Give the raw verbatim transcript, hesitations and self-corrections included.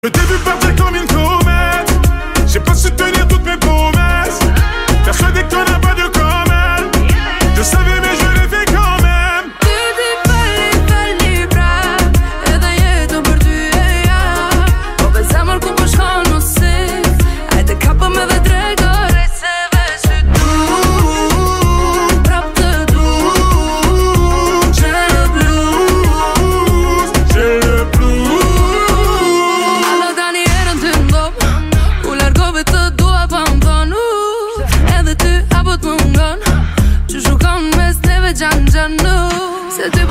Je t'ai vu partir comme une comète. J'ai pas su tenir toutes mes promesses. Persuadé que t'en as pas de comète. Je savais mais je l'ai fait quand même. Ty ti falli, falli prap. Edhe jetën për ty e jap. Po me zemër ku po shkon mos sik. Hajde kapëm edhe drejtore se veç ty du. Prap të du. J'ai le blues, j'ai le blues. Alla tani erën ty ndop. U largove të dua pa më thonu. Edhe ty apo të mungon. Që shukon mes neve gjan gjanu. Se ty